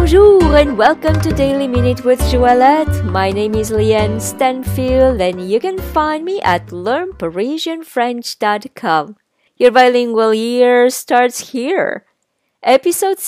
Bonjour and welcome to Daily Minute with Joëlette. My name is Leanne Stanfield and you can find me at learnparisianfrench.com. Your bilingual year starts here. Episode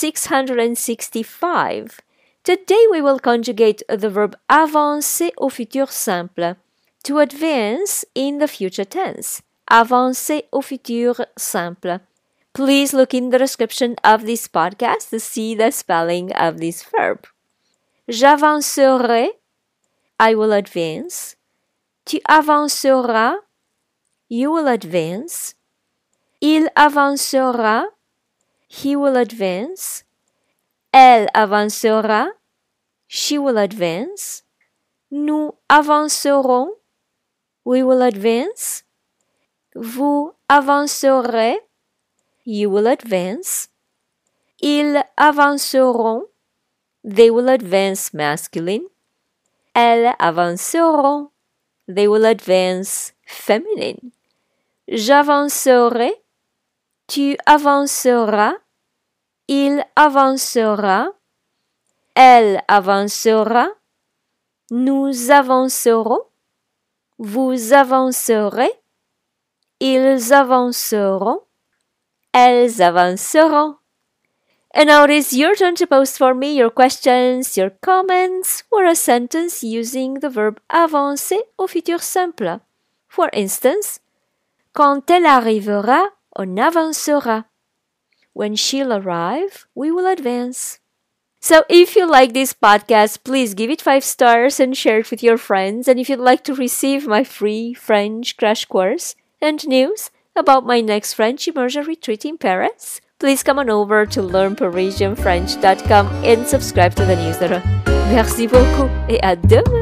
665. Today we will conjugate the verb avancer au futur simple, to advance in the future tense. Avancer au futur simple. Please look in the description of this podcast to see the spelling of this verb. J'avancerai, I will advance. Tu avanceras, you will advance. Il avancera, he will advance. Elle avancera, she will advance. Nous avancerons, we will advance. Vous avancerez, you will advance. Ils avanceront, they will advance masculine. Elles avanceront, they will advance feminine. J'avancerai, tu avanceras, il avancera, elle avancera, nous avancerons, vous avancerez, ils avanceront, elles avanceront. And now it is your turn to post for me your questions, your comments, or a sentence using the verb avancer au futur simple. For instance, quand elle arrivera, on avancera. When she'll arrive, we will advance. So if you like this podcast, please give it 5 stars and share it with your friends. And if you'd like to receive my free French crash course and news about my next French immersion retreat in Paris, please come on over to learnparisianfrench.com and subscribe to the newsletter. Merci beaucoup et à demain!